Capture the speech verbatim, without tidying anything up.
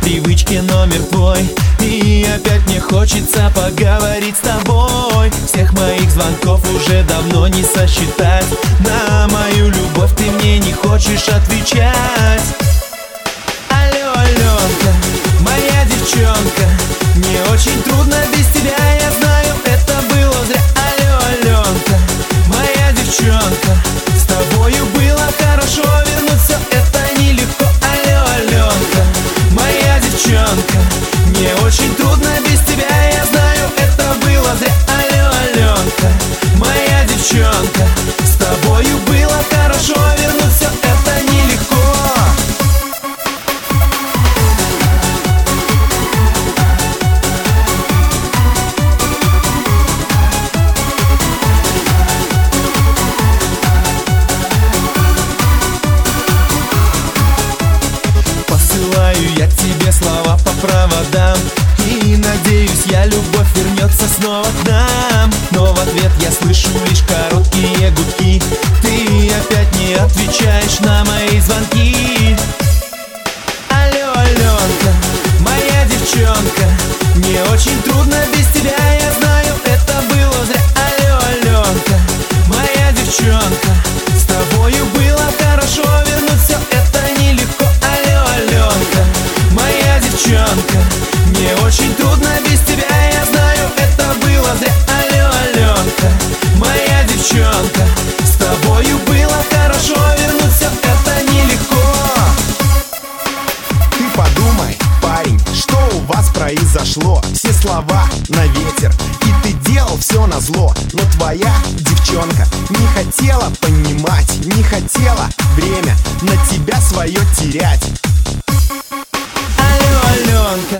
привычке номер твой. И опять мне хочется поговорить с тобой. Всех моих звонков уже давно не сосчитать. На мою любовь ты мне не хочешь отвечать. Алло, Аленка, моя девчонка, мне очень трудно без тебя, я знаю, это было зря. Алло, Аленка, моя девчонка, с тобою было хорошо, вернуть все это нелегко. Алло, Аленка, моя девчонка, мне очень трудно без тебя, я знаю, это было зря. Алло, Аленка, моя девчонка, с тобою было хорошо, вернуть все это нелегко. Посылаю я тебе слова по проводам, и надеюсь, я любовь вернется снова к нам. Но в ответ я слышу лишь короткие гудки. Ты опять не отвечаешь на мои звонки. Алло, Аленка, моя девчонка, мне очень трудно без тебя, я знаю, это было зря. Алло, Аленка, моя девчонка, с тобою было хорошо, вернуть все это нелегко. Алло, Аленка, моя девчонка, мне очень трудно без тебя, я знаю, это было зря. Алло, Аленка, моя девчонка, с тобою было хорошо, вернуть все это нелегко. Ты подумай, парень, что у вас произошло? Все слова на ветер, и ты делал все назло. Но твоя девчонка не хотела понимать, не хотела время на тебя свое терять. Алло, Аленка,